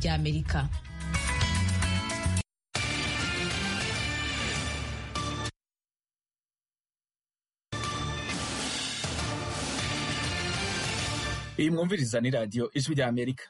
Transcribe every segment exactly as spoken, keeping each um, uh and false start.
rya Amerika. Iyi mwumviriza ni radio Ijwi rya Amerika.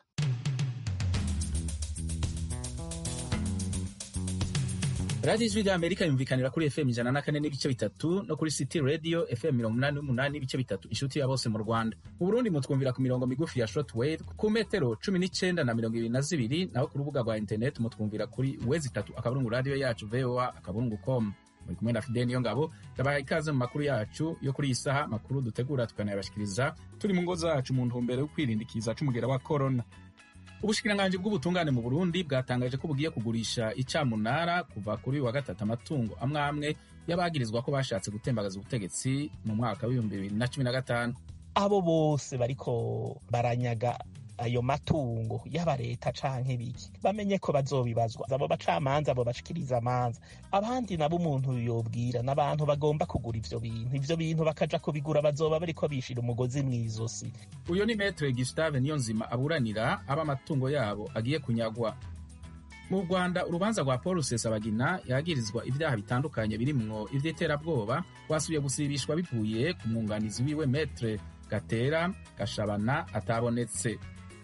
Radio Ijwi rya Amerika yumvikanira kuri F M ijana na kane n'ibice bitatu no kuri City Radio F M mirongo umunani n'umunani n'ibice bitatu inshuti ya bose mu Rwanda. Mu Burundi mutwumvira ku mirongo migufi ya shortwave ku metero cumi n'icenda na mirongo ibiri na zibiri, naho ku rubuga rwa internet mutwumvira kuri wezi itatu akaburungu radio yacu V O A akaburungu com. Muri kumwe na Fidel Niyongabo, ndabaha ikaze mu makuru yacu yo kuri iyi saha, makuru dutegura tukanayabashikiriza turi mu ngo zacu mu ntumbero yo kwirindikiza c'umugera wa corona. Ubushikiranganji bw'ubutungane mu Burundi bwatangaje ko bugiye kugurisha icamunara kuva kuri wa gatatu amatungo amwe amwe yabagirizwa ko bashatse gutembagaza ubutegetsi mu mwaka w'ibihumbi bibiri na cumi na gatanu. Abo bose bariko baranyaga ayo matungo yaba leta canke biki bamenye ko bazobibazwa, abo bacamanza abo bashikiriza amanza, abandi nabo umuntu yobwira n'abantu bagomba kugura ivyo bintu ivyo bintu bakaja kubigura bazoba bariko bishira umugozi mw'izosi. Uyo ni Maître Gustave Niyonzima aburanira aba amatungo yabo agiye kunyagwa. Mu Rwanda urubanza rwa Paul Rusesabagina yagirizwa ivyaha bitandukanye birimwo ivy'iterabwoba wasubiye gusibishwa bivuye ku mwunganizi wiwe Maître Gatera Gashabana atabonetse.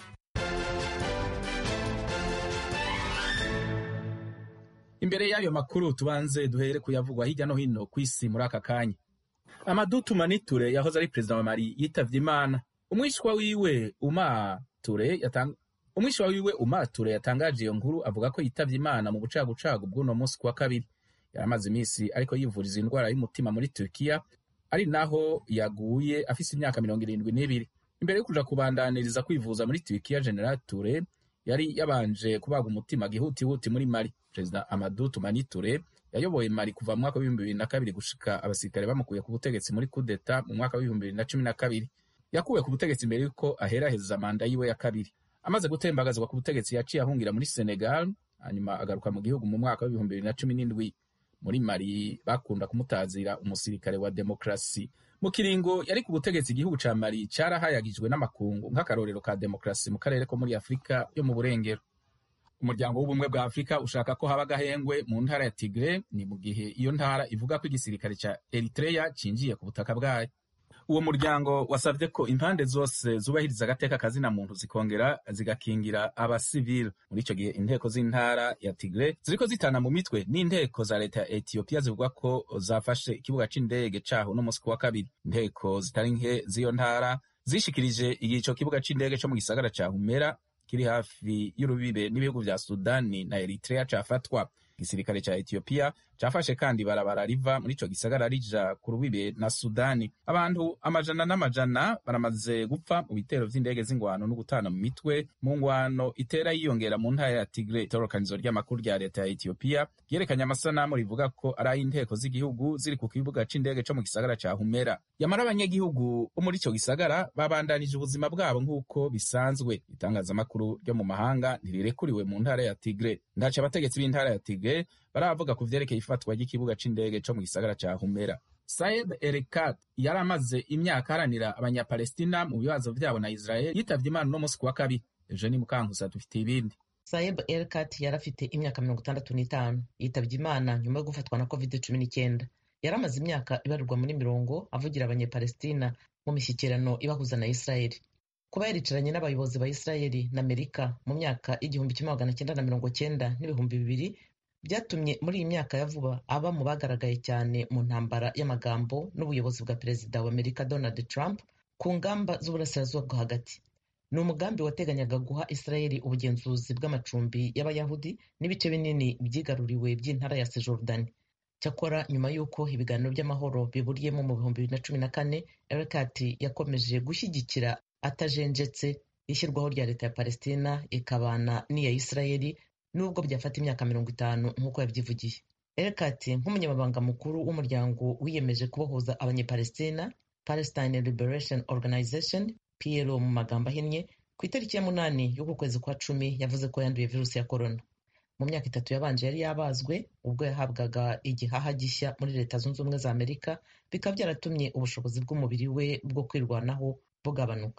Imbere y'ayo makuru tubanze duhere kuyavugwa hirya no hino kw'isi muri aka kanya. Amadou Toumani Touré yahoze ari perezida wa Mali yitavye Imana. Umwishwa wiwe Oumar Touré yatanga umwishwa wiwe Oumar Touré yatangaje iyo nkuru avuga ko yitavye Imana mu bucagucagu bw'uno munsi kwa kabiri. Yaramaze imisi ariko yivuriza indwara y'umutima muri Turkiya, ari naho yaguye afise imyaka mirongo irindwi n'ibiri. Imbere yo kuja kubandaniriza kwivuza muri Turkiya, General Touré yari yabanje kubaga umutima gihutihuti muri Mali. Perezida Amadou Toumani Touré yayoboye Mali kuva mu mwaka w'ibihumbi bibiri na kabiri gushika abasirikare bamukuye ku butegetsi muri coup d'etat mu mwaka w'ibihumbi bibiri na cumi na kabiri. Yakuwe ku butegetsi mbere yuko aheraheza manda yiwe ya kabiri. Amaze gutembagazwa ku butegetsi yaciye ahungira muri Senegal, hanyuma agaruka mu gihugu mu mwaka w'ibihumbi bibiri na cumi n'indwi. Muri Mali bakunda kumutazira umusirikare wa demokrasi. Mu kiringo yari ku butegetsi igihugu ca Mali carahayagijwe n'amakungu nk'akarorero ka demokrasi mu karere ko muri Afrika yo mu burengero. Umuryango w'ubumwe bwa Afrika ushaka ko haba gahengwe mu ntara ya Tigre, ni mu gihe iyo ntara ivuga ko igisirikare ca Eritrea cinjiye ku butaka bwayo. Uwo muryango wasavye ko impande zose zubahiriza agateka kazina muntu zikongera zigakingira abasivile. Muri ico gihe inteko z'intara ya Tigre ziriko zitana mu mitwe n'inteko za leta ya Ethiopia zivuga ko zafashe ikibuga c'indege caho no musi wa kabiri. Inteko zitari nke z'iyo ntara zishikirije igico kibuga c'indege co mu gisagara ca Humera kiri hafi y'urubibe n'ibihugu vya Sudani na Eritrea cafatwa. Igisirikare ca Ethiopia cafashe kandi barabara riva muri ico gisagara rija ku rubibe na Sudani. Abantu amajana n'amajana baramaze gupfa mu bitero vy'indege z'ingwano no gutana mu mitwe mu ngwano itera yiyongera mu ntara ya Tigre. Itorokanizo ry'amakuru rya leta ya Ethiopia ryerekanye amasanamu rivuga ko ari inteko z'igihugu ziri ku kibuga c'indege co mu gisagara ca Humera. Yamara abanyagihugu bo muri ico gisagara babandanije ubuzima bwabo nk'uko bisanzwe. Itangazamakuru ryo mu mahanga ntirirekuriwe mu ntara ya Tigre. Ndaca abategetsi b'intara ya Tigre baravuga ku vyerekeye ifatwa ry'ikibuga c'indege co mu gisagara ca Humera. Saeb Erekat yari amaze imyaka aharanira abanyapalestina mu bibazo vyabo na Israel yitavye Imana no musi kuwa kabiri. Eugenie Mukankusa dufite ibindi. Saeb Erekat yari afite imyaka mirongo itandatu n'itanu yitavye Imana nyuma yo gufatwa na covid cumi n'icyenda. Yari amaze imyaka ibarirwa muri mirongo avugira abanyapalestina mu mishyikirano ibahuza na Israel. Kuba yaricaranye n'abayobozi ba Israel na Amerika mu myaka igihumbi kimwe magana cyenda na mirongo cyenda n'ibihumbi bibiri byatumye muri iyi myaka ya vuba aba mu bagaragaye cyane mu ntambara y'amagambo n'ubuyobozi bwa perezida wa Amerika Donald Trump ku ngamba z'uburasirazuba bwo hagati. Ni umugambi wateganyaga guha Israel ubugenzuzi bw'amacumbi y'abayahudi n'ibice binini byigaruriwe by'intara ya Cisjordani. Cyakora nyuma y'uko ibiganiro by'amahoro biburiyemo mu bihumbi bibiri na cumi na kane, Erekat yakomeje gushyigikira atajenjetse ishyirwaho rya leta ya Palestina ikabana n'iya Israel nubwo byafata imyaka mirongo itanu nk'uko yabyivugiye. Erekat nk'umunyamabanga mukuru w'umuryango wiyemeje kubohoza abanyapalestina, Palestine Liberation Organization P L O mu magambo ahinnye, ku itariki ya munani y'uku kwezi kwa cumi yavuze ko yanduye virusi ya corona. Mu myaka itatu yabanje yari yabazwe ubwo yahabwaga igihaha gishya muri Leta Zunze Ubumwe za Amerika, bikaba byaratumye ubushobozi bw'umubiri we bwo kwirwanaho bugabanuka.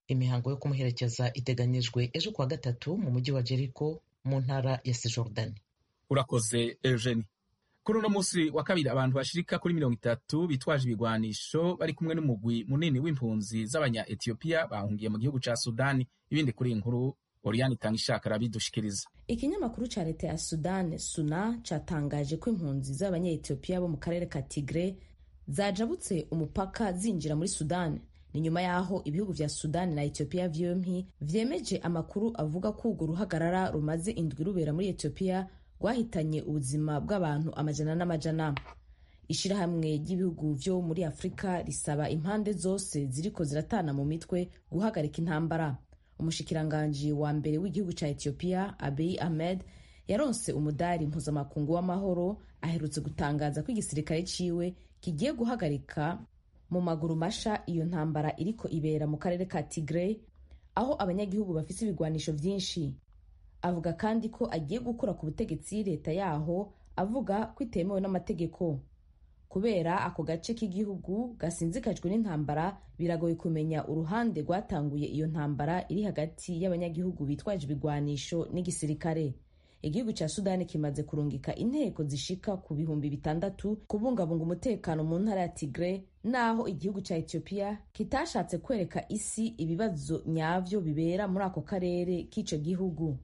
imihango yo kumuherekeza iteganyijwe ejo kuwa gatatu mu mujyi wa Jericho mu ntara ya Cisjordani. Urakoze Eugenie. Kuri uno musi wa kabiri abantu bashirika kuri mirongo itatu bitwaje ibigwanisho bari kumwe n'umugwi munini w'impunzi z'abanya Ethiopia bahungiye mu gihugu ca Sudani. Ibindi kuri inkuru Oriane Tangishaka rabidushikiriza. Ikinyamakuru ca leta ya Sudan Suna catangaje ko impunzi z'abanya Ethiopia bo mu karere ka Tigre zajabutse umupaka zinjira muri Sudan. Ni nyuma yaho ibihugu vya Sudan na Ethiopia vyompi vyemeje amakuru avuga ko urwo ruhagarara rumaze indwi rubera muri Ethiopia rwahitanye ubuzima bw'abantu amajana n'amajana. Ishirahamwe ry'ibihugu vyo muri Afrika risaba impande zose ziriko ziratana mu mitwe guhagarika intambara. Umushikiranganji wa mbere w'igihugu ca Ethiopia Abiy Ahmed yaronse umudari mpuzamakungu w'amahoro aherutse gutangaza ko igisirikare ciwe kigiye guhagarika mu maguru masha iyo ntambara iriko ibera mu karere ka Tigray aho abanyagihugu bafise ibigwanisho vyinshi. Avuga kandi ko agiye gukura ku butegetsi leta yaho avuga ko itemewe n'amategeko. Kubera ako gace k'igihugu gasinzikajwe n'intambara biragoye kumenya uruhande rwatanguye iyo ntambara iri hagati y'abanyagihugu bitwaje ibigwanisho n'igisirikare. Igihugu ca Sudani kimaze kurungika inteko zishika ku bihumbi bitandatu kubungabunga umutekano mu ntara ya Tigray, naho igihugu ca Ethiopia kitashatse kwereka isi ibibazo nyavyo bibera muri ako karere k'ico gihugu.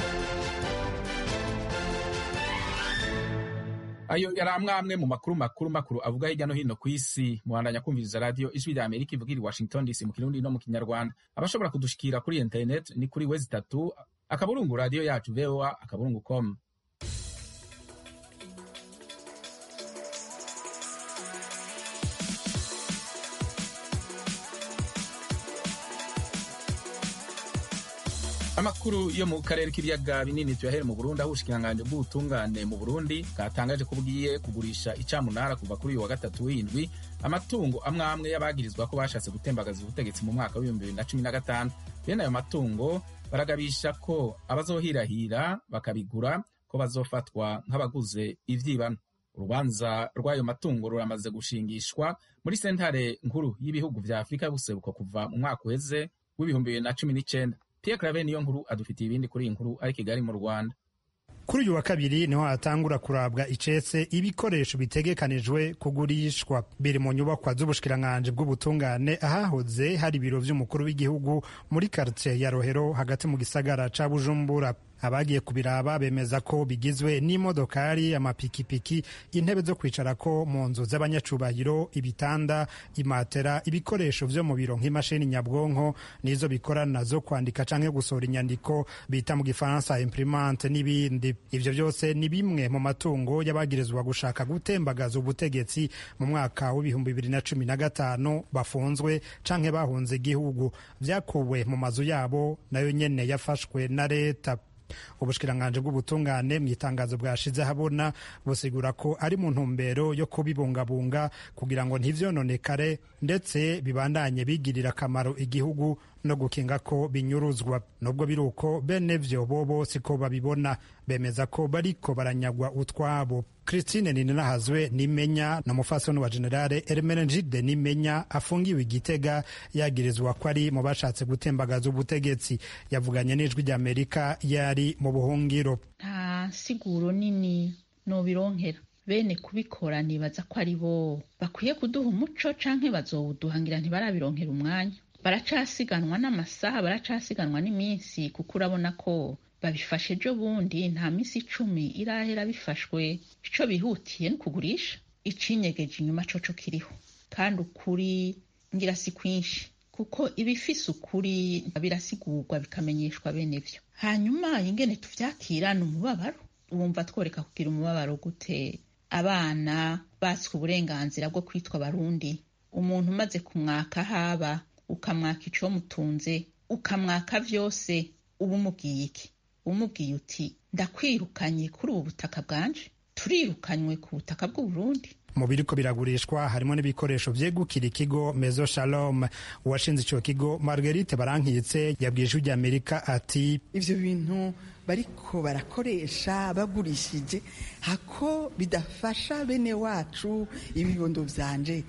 Ayo yari amwe mu makuru makuru makuru avuga hirya no hino ku isi. Muhandanya kumviriza radio Ijwi rya Amerika ivugira i Washington D C mu Kirundi no mu Kinyarwanda. Abashobora kudushikira kuri internet ni kuri wezi tatu akaburungu radio yacu V O A akaburungu com. Amakuru yo mu karere k'ibiyaga binini tuyahere mu Burundi, aho ubushikiranganje bw'ubutungane mu Burundi bwatangaje ko bugiye kugurisha icamunara kuva kuri uyu wa gatatu w'indwi amatungo amwe amwe y'abagirizwa ko bashatse gutembagaza ubutegetsi mu mwaka w'ibihumbi bibiri na cumi na gatanu. Bene ayo matungo baragabisha ko abazohirahira bakabigura ko bazofatwa nk'abaguze ivyibano. Urubanza rw'ayo matungo ruramaze gushingishwa muri sentare nkuru y'ibihugu vya Afrika y'ubuseruko kuva mu mwaka uheze w'ibihumbi bibiri na cumi n'icenda. Pierre Claver niyo nkuru adufitiye ibindi kuri iyi nkuru ari Kigali mu Rwanda. Kuri uyu wa kabiri niho hatangura kurabwa icese ibikoresho bitegekanijwe kugurishwa. Biri mu nyubakwa z'ubushikiranganje bw'ubutungane ahahoze hari ibiro vy'umukuru w'igihugu muri quartier ya Rohero hagati mu gisagara ca Bujumbura. Abagiye kubiraba bemeza ko bigizwe n'imodokari, amapikipiki, intebe zo kwicarako mu nzu z'abanyacubahiro, ibitanda, imatera, ibikoresho vyo mu biro nk'imashini nyabwonko nizo bikorana zo kwandika canke gusohora inyandiko bita mu gifaransa imprimante n'ibindi. Ivyo vyose ni bimwe mu matungo y'abagirizwa gushaka gutembagaza ubutegetsi mu mwaka w'ibihumbi bibiri na cumi na gatanu bafunzwe canke bahunze igihugu. Vyakuwe mu mazu yabo nayo nyene yafashwe na leta. Ubushikiranganje bw'ubutungane mu itangazo bwashize habona busigura ko ari mu ntumbero yo kubibungabunga kugira ngo ntivyononekare ndetse bibandanye bigirira akamaro igihugu no gukinga ko binyuruzwa. Nubwo biruko bene vyo bobo siko babibona, bemeza ko bariko baranyagwa utwabo. Christine Ninahazwe Nimenya na mufasoni wa Generale Hermenegilde Nimenya afungiwe Igitega yagirizwa ko ari mu bashatse gutembagaza ubutegetsi. Yavuganye n'Ijwi rya Amerika yari mu buhungiro. Nta siguro nini no bironkera bene kubikora nibaza ko ari bo bakwiye kuduha umuco canke bazowuduhangira ntibarabironkera umwanya. Baracasiganwa n'amasaha, baracasiganwa n'iminsi, kuko urabona ko babifashe ejo bundi nta minsi icumi irahera bifashwe. Ico bihutiye ni kugurisha. Icinyegeje inyuma coco kiriho kandi ukuri ngira si kwinshi, kuko ibifise ukuri birasigurwa bikamenyeshwa bene vyo. Hanyuma ingene tuvyakira ni umubabaro. Wumva tworeka kugira umubabaro gute abana batswe uburenganzira bwo kwitwa Barundi? Umuntu umaze kumwaka haba ukamwaka ico mutunze ukamwaka vyose, ubu umubwiye iki? Umubwiye uti ndakwirukanye kuri ubu butaka bwanje, turirukanywe ku butaka bw'u Burundi. Mu biriko biragurishwa harimo n'ibikoresho vyegukira ikigo Mezo Shalom. Uwashinze ico kigo Marguerite Barankitse yabwiye Ijwi rya Amerika ati ivyo bintu bariko barakoresha bagurishije hako bidafasha bene wacu ibibondo vyanje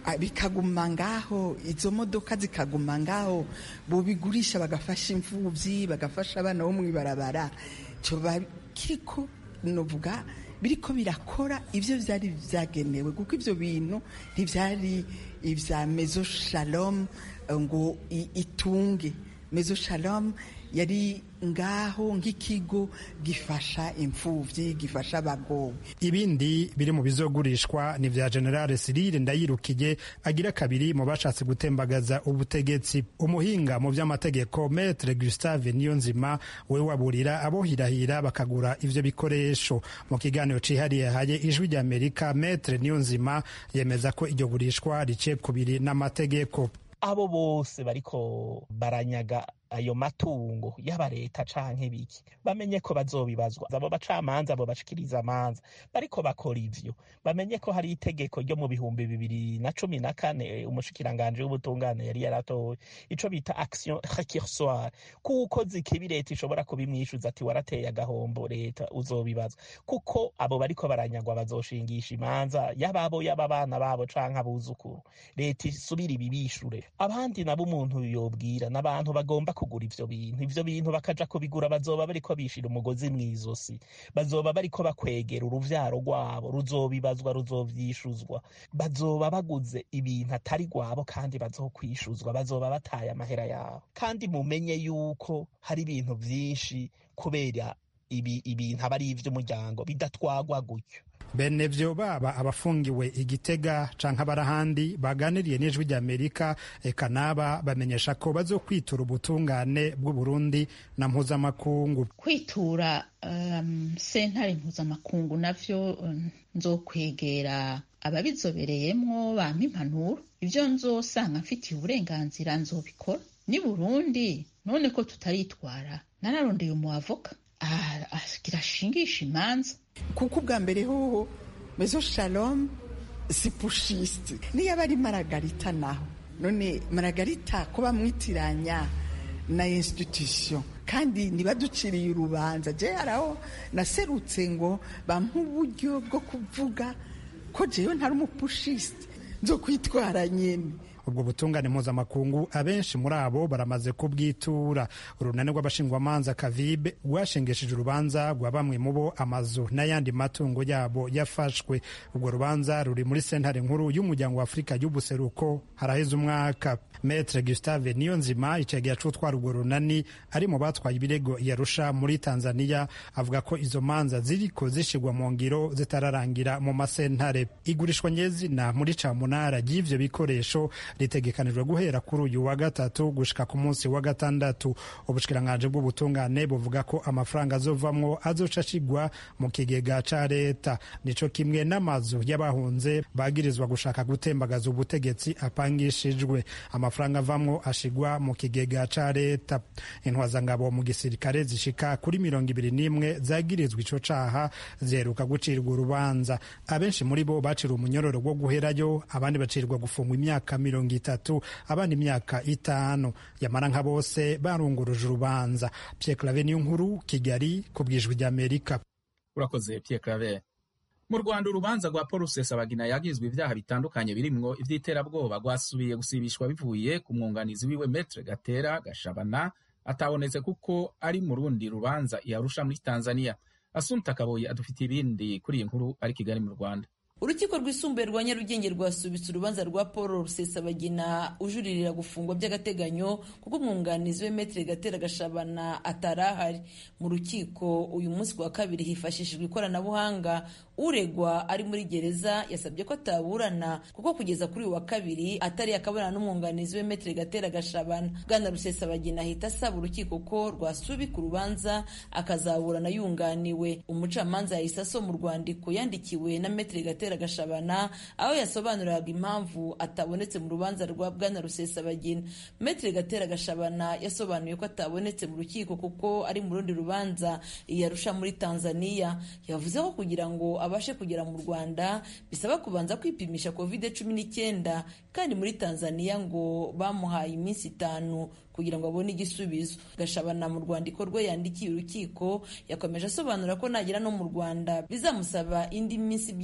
bikaguma ngaho, izo modoka zikaguma ngaho, bobigurisha bagafasha imfubyi, bagafasha abana bo mw'ibarabara, cyo kiriko novuga biriko birakora ivyo vyari vyagenewe, kuko ivyo bintu ntivyari ivya Maison Shalom ngo itunge. Maison Shalom yari ngaho nk'ikigo gifasha imfuvyi, gifasha abagowe. Ibindi biri mu bizogurishwa ni vya General Cyril Ndayirukije agira kabiri mu bashatse gutembagaza ubutegetsi. Umuhinga mu vy'amategeko Maître Gustave Niyonzima we waburira abohirahira bakagura ivyo bikoresho. Mu kiganiro cihariye haye Ijwi ry'Amerika, Maître Niyonzima yemeza ko iryo gurishwa rice kubiri n'amategeko. Abo bose bariko baranyaga ayo matungo yaba leta canke biki bamenye ko bazobibazwa. Abo bacamanza abo bashikiriza amanza bariko bakora ivyo bamenye ko hari itegeko ryo mu bihumbi bibiri na cumi na kane umushikiranganje w'ubutungane yari yaratoye ico bita action récursoire, kuko zikibi leta ishobora kubimwishuza ati warateye agahombo leta uzobibazwa, kuko abo bariko baranyagwa bazoshingisha imanza yababo yaba bana babo canke abuzukuru, leta isubira ibibishure. Abandi nabo umuntu yobwira n'abantu bagomba kugura ivyo bintu ivyo bintu bakaja kubigura bazoba bariko bishira umugozi mw'izosi, bazoba bariko bakwegera uruvyaro rwabo, ruzobibazwa ruzovyishuzwa, bazoba baguze ibintu atari rwabo kandi bazokwishuzwa, bazoba bataye amahera yabo. Kandi mumenye yuko hari ibintu vyinshi kubera ibi ibintu aba ari ivy'umuryango bidatwagwa gutyo. Bene vyo baba abafungiwe Igitega canke abarahandi baganiriye n'Ijwi ry'Amerika eka naba bamenyesha ko bazokwitura ubutungane bw'u Burundi na mpuzamakungu. Kwitura um, sentare mpuzamakungu navyo um, nzokwegera ababizobereyemwo bampa impanuro, ivyo nzosanga mfitiye uburenganzira nzobikora. Ni Burundi none ko tutaritwara nararondeye umuavoka agira ashingisha imanza, kuko ubwa mbere hoho Maison Shalom si pushiste niyo aba ari Maragarita naho none Maragarita ko bamwitiranya na institution kandi nibaduciriye urubanza. Je haraho naserutse ngo bampa uburyo bwo kuvuga ko jewe ntari umupushiste nzo kwitwara nyene. Ubwo butungane mpuzamakungu abenshi muri abo baramaze kubwitura. Urunani rw'abashingwamanza Kavibe rwashengesheje urubanza rwa bamwe mu bo amazu n'ayandi matungo yabo yafashwe. Ubwo rubanza ruri muri sentare nkuru y'umuryango wa Afurika y'ubuseruko haraheze umwaka. Maître Gustave Niyonzima icagiye acutwara urwo runani ari mu batwaye ibirego yarusha muri Tanzania, avuga ko izo manza ziriko zishigwa mu ngiro zitararangira mu masentare. Igurishwa nyezina muri camunara y'ivyo bikoresho ritegekanijwe guhera kuri uyu wa gatatu gushika ku munsi wa gatandatu. Ubushikiranganje bw'ubutungane buvuga ko amafaranga azovamwo azoca ashigwa mu kigega ca leta, nico kimwe n'amazu y'abahunze bagirizwa gushaka gutembagaza ubutegetsi apangishijwe. Amafaranga avamwo ashigwa mu kigega ca leta. Intwazangabo mu gisirikare zishika kuri mirongo ibiri n'imwe zagirizwa ico caha ziheruka gucirwa urubanza. Abenshi muri bo baciriwe umunyororo wo guherayo, abandi bacirwa gufungwa imyaka mirongo itatu, abandi imyaka itanu. Yamara nka bose barunguruje urubanza. Pierre Claver Niyonkuru, Kigali, ku bw'Ijwi ry'Amerika. Urakoze Pierre Claver. Mu Rwanda urubanza rwa Paul Rusesabagina yagizwe ibyaha bitandukanye birimwo ivy'iterabwoba rwasubiye gusibishwa bivuye ku mwunganizi wiwe Maître Gatera Gashabana atabonetse kuko ari mu rundi rubanza yarusha muri Tanzania. Assunta Kaboyi adufitiye ibindi kuri iyi nkuru ari Kigali mu Rwanda. Urukiko rwisumbuye rwa Nyarugenge rwasubitse urubanza rwa Paul Rusesabagina ujuririra gufungwa by'agateganyo kuko umwunganizi we Maître Gatera Gashabana atarahari. Mu rukiko uyu munsi wa kabiri hifashishijwe ikoranabuhanga, uregwa ari muri gereza yasabye ko ataburana kuko kugeza kuri uwa kabiri atari akabona n'umwunganizi we Maître Gatera Gashabana. Bwana Rusesabagina ahita asaba urukiko ko rwasubika urubanza akazaburana yunganiwe. Umucamanza yahise asoma urwandiko yandikiwe na Maître Gatera Gashabana aho yasobanuraga impamvu atabonetse mu rubanza rwa Bwana Rusesabagina. Maître Gatera Gashabana yasobanuye ko atabonetse mu rukiko kuko ari mu rundi rubanza yarusha muri Tanzania. Yavuze ko kugira ngo abashe kugera mu Rwanda bisaba kubanza kwipimisha covid cumi n'icyenda, kandi muri Tanzania ngo bamuhaye iminsi itanu kugira ngo abone igisubizo. Gashabana mu rwandiko rwe yandikiye urukiko yakomeje asobanura ko nagera no mu Rwanda bizamusaba indi minsi byibura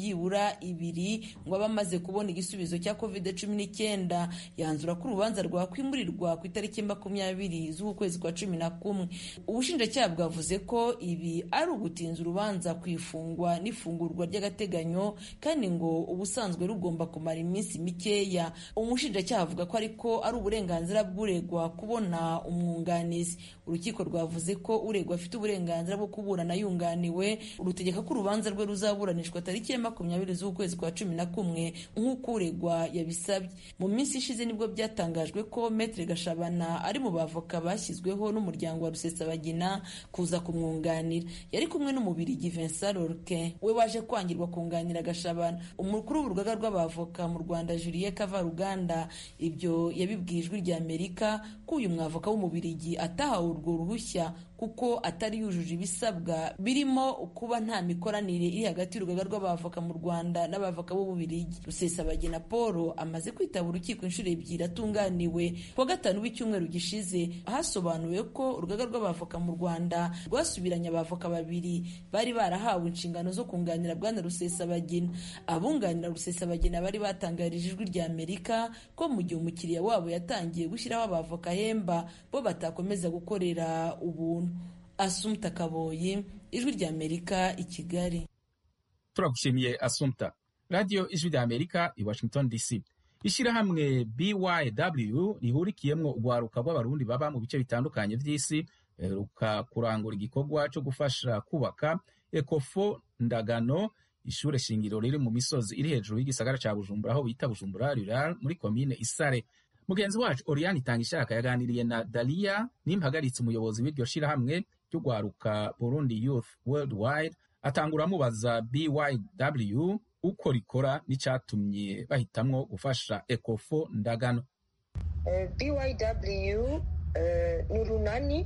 iminota ibiri ngo abe amaze kubona igisubizo cya covid cumi n'icyenda. yanzura ko urubanza rwakwimurirwa ku itariki makumyabiri z'ukwezi kwa cumi na kumwe. ubushinjacyaha bwavuze ko ibi ari ugutinza urubanza ku ifungwa n'ifungurwa ry'agateganyo kandi ngo ubusanzwe rugomba kumara iminsi mikeya. umushinjacyaha avuga ko ariko ari uburenganzira bw'uregwa kubona umwunganizi. urukiko rwavuze ko uregwa afite uburenganzira bwo kuburana yunganiwe, rutegeka ko urubanza rwe ruzaburanishwa tariki ya makumyabiri z'ukwezi kwa cumi na kumwe nk'uko uregwa yabisabye. mu minsi ishize nibwo byatangajwe ko Maître Gashabana ari mu bavoka bashyizweho n'umuryango wa Rusesabagina kuza kumwunganira. yari kumwe n'umubirigi Vincent Lorquin we waje kwangirwa kunganira Gashabana. umukuru w'urugaga rw'abavoka mu Rwanda Julien Kavaruganda ibyo yabibwiye Ijwi rya Amerika ko uyu mwavoka w'umubirigi atahawe urwo ruhushya kuko atari yujuje ibisabwa birimo kuba nta mikoranire iri hagati y'urugaga rw'abavoka mu Rwanda n'abavoka b'Ububirigi. Rusesabagina Paul amaze kwitaba urukiko inshuro ebyiri atunganiwe. kuwa gatanu w'icyumweru gishize hasobanuwe ko urugaga rw'abavoka mu Rwanda rwasubiranye abavoka babiri bari barahawe inshingano zo kunganira bwana Rusesabagina. abunganira Rusesabagina bari batangarije Ijwi rya Amerika ko mu gihe umukiriya wabo yatangiye gushyiraho abavoka hemba bo batakomeza gukorera ubuntu. Assumpta Kaboyi, Ijwi rya Amerika i Kigali. turagushimiye Assumpta. Radio Ijwi rya Amerika i Washington D C. Ishirahamwe B Y W rihurikiyemwo urwaruka rw'abarundi baba mu bice bitandukanye vy'isi ruka kurangura igikorwa cyo gufasha kubaka Ecofo Ndagano, ishure shingiro riri mu misozi iri hejuru y'igisagara ca Bujumbura aho bita Bujumbura Rural muri komine Isare. Mugenzi wacu Oriane Itangishaka yaganiriye na Dalia Nimpagaritse, umuyobozi w'iryo shirahamwe ry'urwaruka Burundi Youth Worldwide, atangura amubaza B Y W uko rikora n'icatumye bahitamwo gufasha Ecofo Ndagano. uh, B Y W uh, ni urunani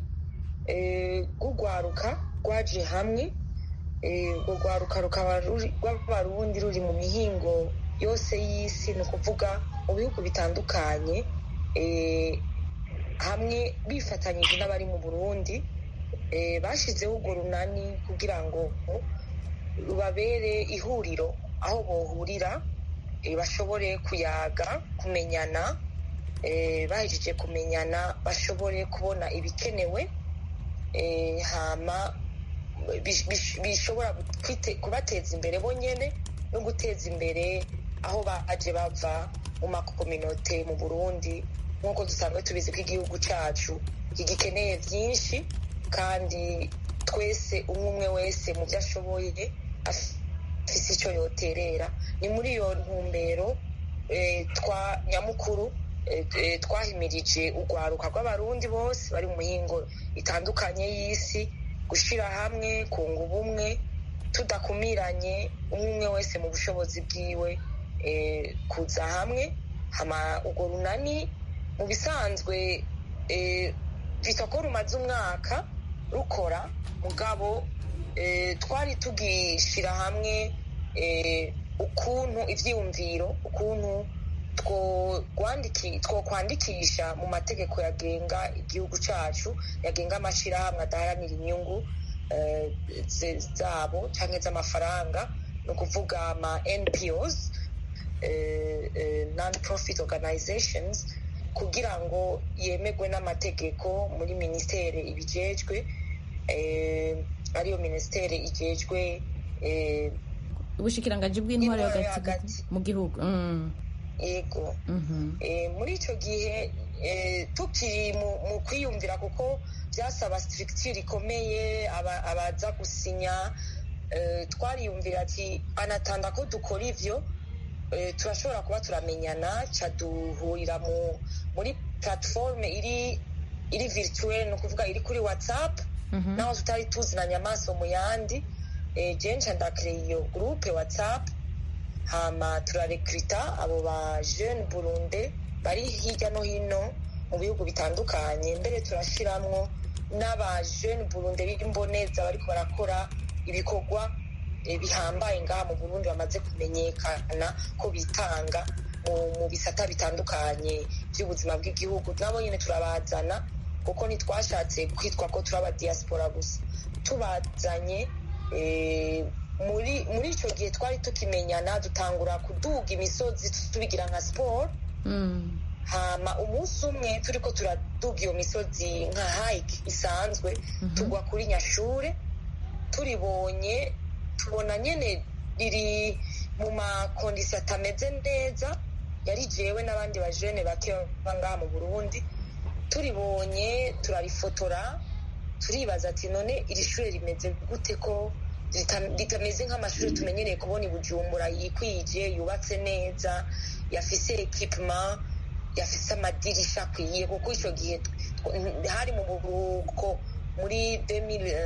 rw'urwaruka uh, rwaje hamwe. urwo uh, rwaruka rukaba rw'abarundi ruri mu mihingo yose y'isi, ni ukuvuga mu bihugu bitandukanye, uh, hamwe bifatanyije n'abari mu Burundi. uh, bashizeho urwo runani kugira ngo rubabere ihuriro aho bohurira, e, bashobore kuyaga, kumenyana, e, bahejeje kumenyana bashobore kubona ibikenewe, e, hama bishobora kubateza imbere bonyene no guteza imbere aho baje bava mu makominote mu Burundi. Nk'uko dusanzwe tubizi ko igihugu cacu kigikeneye vyinshi, kandi twese umwe umwe wese mu vyo ashoboye afise icyo yoterera. Ni muri iyo ntumbero e, twa nyamukuru e, twahimirije urwaruka rw'abarundi bose bari mu mihingo itandukanye y'isi gushira hamwe, kunga ubumwe, tudakumiranye, umwe umwe wese mu bushobozi bwiwe, e, kuza hamwe. Hama urwo runani mu bisanzwe e, bita ko rumaze umwaka rukora, mugabo E, twari tugishira hamwe e, ukuntu ivyiyumviro, ukuntu two kwandikisha mu mategeko yagenga igihugu cacu, yagenga amashirahamwe adaharanira inyungu e, zabo canke z'amafaranga, ni ukuvuga ama N P Os, e, e, non-profit organizations, kugira ngo yemegwe n'amategeko muri ministere ibijejwe, e, ariyo ministere ijejwe eh ubushikirangaji bw'intwaro hagati mu gihugu. Yego. eh muri ico gihe eh tukiri mu kwiyumvira, kuko byasaba structure ikomeye abaza gusinya, eh twariyumvira ati anatanda ko dukora ivyo, eh turashobora kuba turamenyana, caduhurira mu muri platform iri iri virtuel, no kuvuga iri kuri WhatsApp. Mm-hmm. Naho tutari tuzinanya amaso mu yandi, e, jenca ndakreye iyo groupe WhatsApp, hama turarekrita abo ba jeune Burundi bari hirya no hino mu bihugu bitandukanye. Mbere turashiramwo n'aba jeune Burundi b'imboneza bariko barakora ibikorwa e, bihambaye ngaha mu Burundi, bamaze kumenyekana ko bitanga mu bisata bitandukanye by'ubuzima bw'igihugu. Nabo nyine turabazana, kuko ntitwashatse kwitwa ko turaba diaspora gusa, tubazanye e, muri muri icyo gihe twari tukimenyana dutangura kuduga imisozi tubigira nka siporo hama umunsi umwe turi ko turaduga iyo misozi nka hike isanzwe tugwa kuri Nyashure turibonye tubona nyene riri mu makondisiyo atameze neza yari jewe n'abandi bajene bake bangaha mu Burundi turibonye turarifotora turibaza ati none iri shure rimeze gute ko ritameze nk'amashuri tumenyereye kubona i Bujumbura yikwije yubatse neza yafise equipment yafise amadirisha akwiye kuko icyo gihe hari mu buruhuko muri deux mille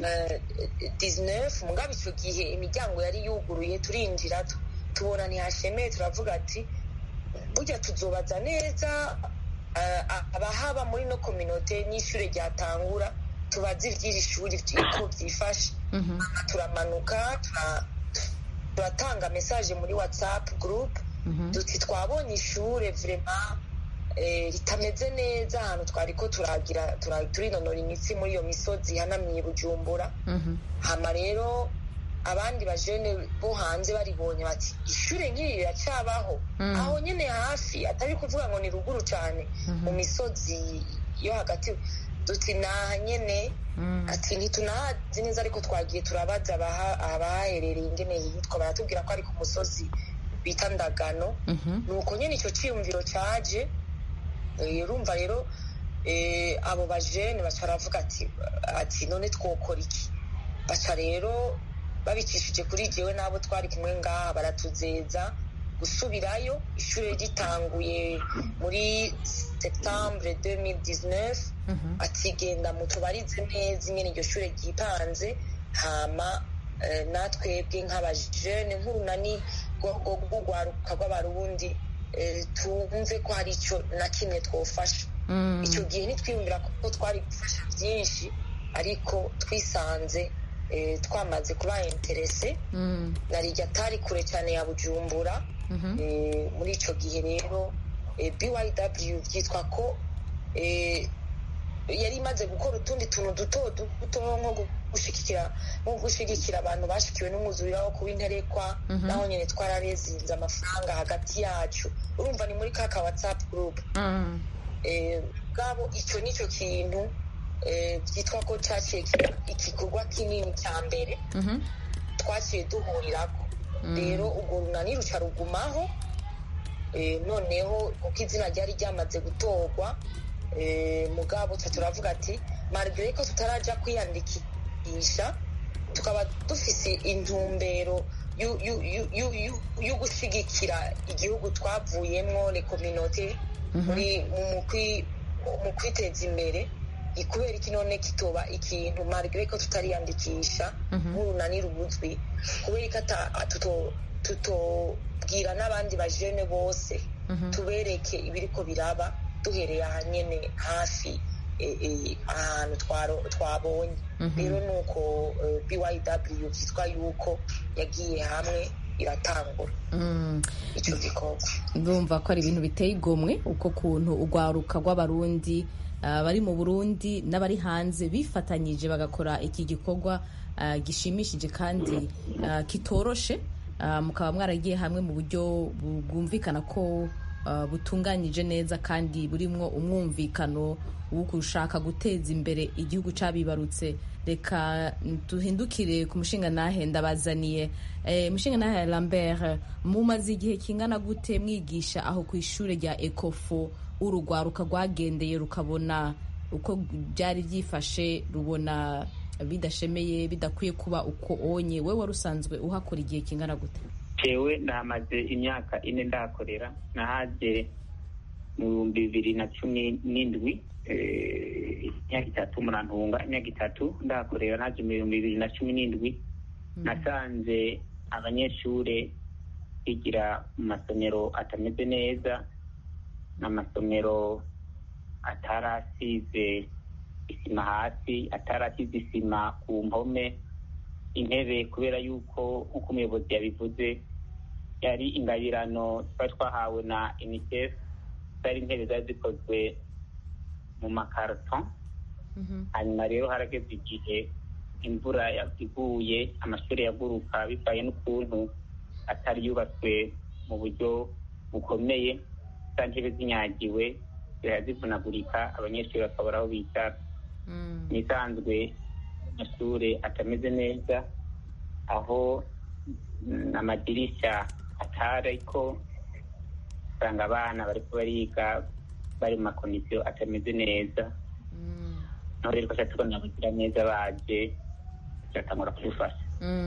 dix-neuf mugabo icyo gihe imiryango yari yuguruye turinjira tubona ntihashemeye turavuga ati burya tuzobaza neza abahaba muri no communauté n'ishure ryatangura tubazi iry'iri shuri ko byifashe turamanuka turatanga message muri WhatsApp group duti twabonye ishure vraiment ritameze neza ahantu twari ko turagira turinonora imitsi muri iyo misozi hanamye Bujumbura hama rero abandi bajene bo hanze baribonye bati ishure nk'iri riracabaho aho nyene hafi atari kuvuga ngo ni ruguru cyane mu misozi yo hagati duti naha nyene ati ntitunahazi neza ariko twagiye turabaza abaherereye ingene yitwa baratubwira ko ari ku musozi bita Ndagano nuko nyene icyo ciyumviro caje urumva rero abo bajene baca baravuga ati ati none twokora iki baca rero babicishije kuri jewe n'abo twari kumwe ngaha baratuzeza gusubirayo ishure ritanguye muri septembre deux mille dix-neuf ati genda mutubarize neza ingene iryo shure ryipanze hama natwebwe nk'abajene nk'urunani rw'urwaruka rw'abarundi twumve ko hari icyo na kimwe twofasha icyo gihe ntitwiyumvira ko twari gufasha byinshi ariko twisanze twamaze kuba interese narijya atari kure cyane ya Bujumbura muri icyo gihe rero B Y W byitwa ko yari imaze gukora utundi tuntu duto duto nko gushigikira nko gushigikira abantu bashikiwe n'umwuzurira wo kuba interekwa naho nyene twararezinze amafaranga hagati yacu urumva ni muri kaka WhatsApp group gabo icyo nicyo kintu byitwa ko cyaciye igikorwa kinini cya mbere twaciye duhurirako rero urwo runani ruca rugumaho noneho uko izina ryari ryamaze gutorwa mugabo turavuga ati malgré ko tutaraja kwiyandikisha tukaba dufise intumbero yo gushigikira igihugu twavuyemwo le communauté muri mu kwiteza imbere ikubera iki none kitoba ikintu malgré ko tutariyandikisha nk'urunani rubuzwi kubera ko tutobwira n'abandi bajene bose tubereke ibiriko biraba duhereye aha nyene hafi ahantu twabonye rero nuko B Y W byitwa yuko yagiye hamwe iratangura icyo gikorwa ndumva ko ari ibintu biteye igomwe uko kuntu urwaruka rw'abarundi bari mu Burundi n'abari hanze bifatanyije bagakora iki gikorwa gishimishije kandi kitoroshe mukaba mwaragiye hamwe mu buryo bwumvikana ko butunganyije neza kandi burimwo umwumvikano wo gushaka guteza imbere igihugu cabibarutse. Reka tuhindukire ku mushinga nahe ndabazaniye mushinga nahe Lambert, mumaze igihe kingana gute mwigisha aho ku ishure rya Ecofo urugwaruka rwagendeye rukabona uko byari byifashe rubona bidashemeye bidakwiye kuba uko onye we warusanzwe uhakora igihe kingana gute? Jewe ndamaze imyaka ine ndakorera, nahaje mu bihumbi bibiri na cumi n'indwi imyaka itatu murantunga imyaka itatu ndakorera, naje mu bihumbi bibiri na cumi n'indwi nasanze abanyeshure bigira mu masomero atameze neza, n'amasomero atarasize isima hasi, atarasize isima ku mpome, intebe kubera yuko nk'uko umuyobozi yabivuze yari ingabirano twari twahawe na UNICEF, zari intebe zari zikozwe mu makarton. Hanyuma rero harageze igihe imvura iguye amashuri yaguruka bivaye n'ukuntu atari yubatswe mu buryo bukomeye, za ntebe zinyagiwe zirazivunagurika abanyeshuri bakabura aho bicara. Nisanzwe amashuri atameze neza, aho amadirisha atari ariko usanga abana bariko bariga bari mu makondisiyo atameze neza. Naho rero twasha tubona abagira neza baje turatangura kubifasha.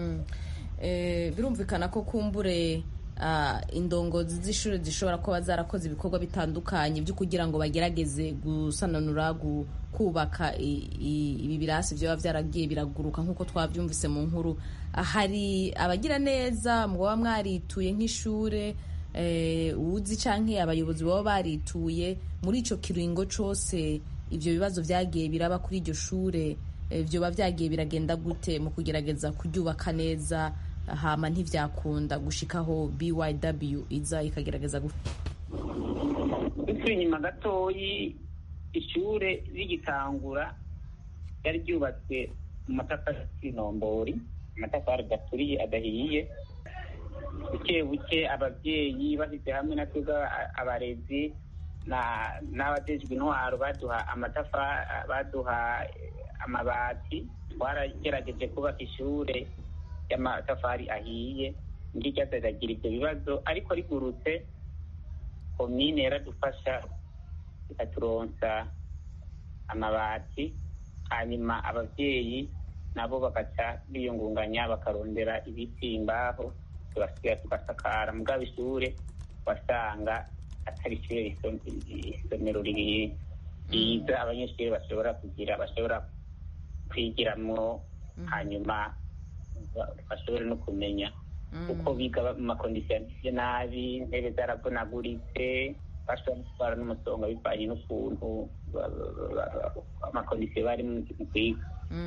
Birumvikana ko kumbure indongozi z'ishuri zishobora kuba zarakoze ibikorwa bitandukanye byo kugira ngo bagerageze gusananura kubaka ibi birasi byaba byaragiye biraguruka nk'uko twabyumvise mu nkuru. Hari abagira neza mwaba mwarituye nk'ishure uzi canke abayobozi baba barituye muri ico kiringo cose ivyo bibazo vyagiye biraba kuri iryo shure, vyoba vyagiye biragenda gute mu kugerageza kuryubaka neza hama ntivyakunda gushikaho B Y W iza ikagerageza gufata? Bisubiye inyuma gatoyi, ishure rigitangura ryari ryubatswe mu matafari y'inombori, amatafari gaturiye adahiye. Buke buke abavyeyi bashyize hamwe na twebwe abarezi n'abajejwe intwaro baduha amatafari, baduha amabati. Twaragerageje kubaka ishure y'amatafari ahiye ngiryo azagira ibyo bibazo, ariko rigurutse komine yaradufasha ikaturonsa amabati, hanyuma abavyeyi nabo bagaca biyungunganya bakarondera ibiti, imbaho, tugasiga tugasakara. Mugabo ishure wasanga atari ishure isomero ryiza abanyeshuri bashobora kugira bashobora kwigiramwo, hanyuma bashobore no kumenya uko biga mu makondisiyo ameze nabi, intebe zaravunaguritse, bashobora gutwara n'umusonga bivanye n'ukuntu amakondisiyo bari mu kwiga.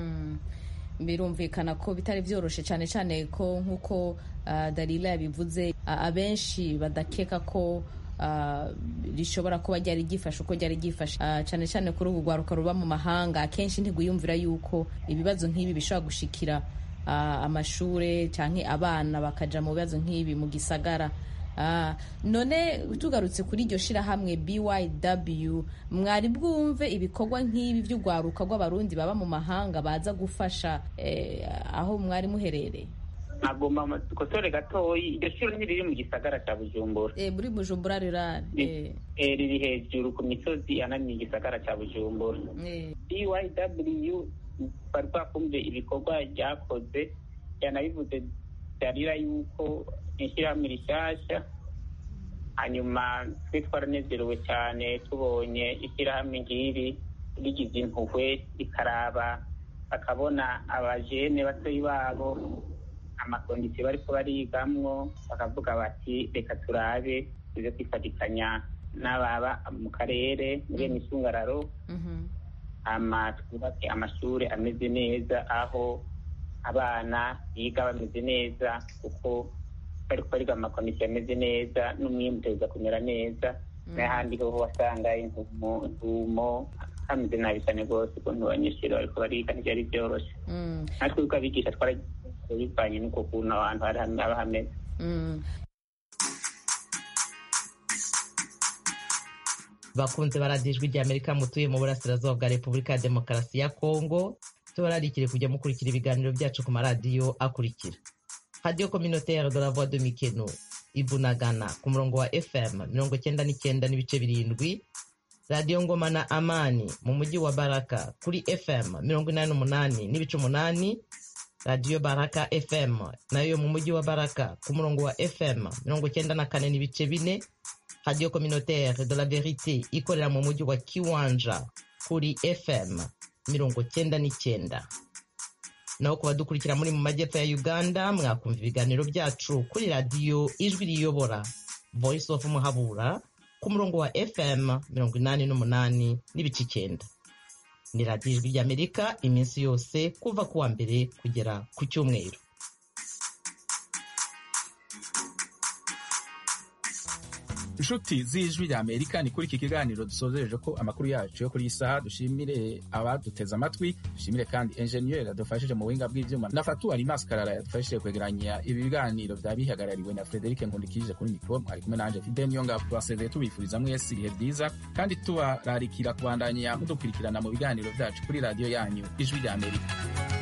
Birumvikana ko bitari vyoroshe cyane cyane ko nk'uko Dalila yabivuze abenshi badakeka ko rishobora kuba ryari ryifashe uko ryari ryifashe, cyane cyane kuri ubu rwaruka ruba mu mahanga. Akenshi ntigwiyumvira yuko ibibazo nk'ibi bishobora gushikira amashure canke abana bakaja mu bibazo nk'ibi mu gisagara. None tugarutse kuri iryo shirahamwe B Y W, mwari bwumve ibikorwa nk'ibi vy'urwaruka rw'abarundi baba mu mahanga baza gufasha aho mwari muherereye? Agomba dukosore gatoyi, iryo shuri ntiriri mu gisagara ca Bujumbura. Eh, muri Bujumbura rurari. Eh, riri hejuru ku misozi ananiye igisagara ca Bujumbura. B Y W bari bakumve ibikorwa ryakoze, yanabivuze Dalila yuko ishyirahamwe rishasha. Hanyuma twe twaranezerewe cyane tubonye ishyirahamwe ngiri rigize impuhwe rikaraba bakabona abajene batoyi babo amakondisiyo bariko barigamwo, bakavuga bati reka turabe tuze kwifatikanya n'ababa mu karere muri iyo misungararo, ama twubake amashuri ameze neza aho abana biga bameze neza, kuko bariko bariga amakondisiyo ameze neza n'umwimbu uteza kumera neza. N'ahandi ho wasanga intumo intumo hameze nabi cyane rwose, ukuntu abanyeshuri bariko bariga ntibyari vyoroshe. Natwe uko abigisha twaragiye bivanye n'uko kuntu abantu haba hameze. Bakunze baradijwe rya Amerika mutuye mu burasirazuba bwa Repubulika ya Demokarasi ya Kongo, tubararikire kujya mukurikira ibiganiro byacu ku maradiyo akurikira: Radio Communautaire de la Voix de Mikeno Ibunagana ku murongo wa F M mirongo cyenda n'icyenda n'ibice birindwi, Radio Ngoma na Amani mu mujyi wa Baraka kuri F M mirongo inani n'umunani n'ibice umunani, Radio Baraka F M nayo mu mujyi wa Baraka ku murongo wa F M mirongo cyenda na kane n'ibice bine, Radio Communautaire de la Verite ikorera mu mujyi wa Kiwanja kuri F M mirongo cyenda n'icyenda. Naho kuba dukurikira muri mu majyepfo ya Uganda, mwakumva ibiganiro byacu kuri Radio Ijwi Riyobora Voice of Muhabura ku murongo wa F M mirongo inani n'umunani n'ibice icyenda. Ni Radio Ijwi ry'Amerika iminsi yose kuva kuwa mbere kugera ku cyumweru. inshuti z'ijwi rya Amerika, ni kuri iki kiganiro dusozereje ko amakuru yacu yo kuri iyi saha. Dushimire abaduteze amatwi, dushimire kandi enjeniyeri yadufashije mu buhinga bw'ivyuma na Fatu Alimas Karara yadufashije kwegeranya ibi biganiro vyari bihagarariwe na Frederic Nkundikije kuri mikro. Mwari kumwe nanje Fidel Niyongabo, twasezeye tubifuriza mwese ibihe byiza kandi tubararikira kubandanya mudukurikirana mu biganiro vyacu kuri radiyo yanyu ijwi rya Amerika.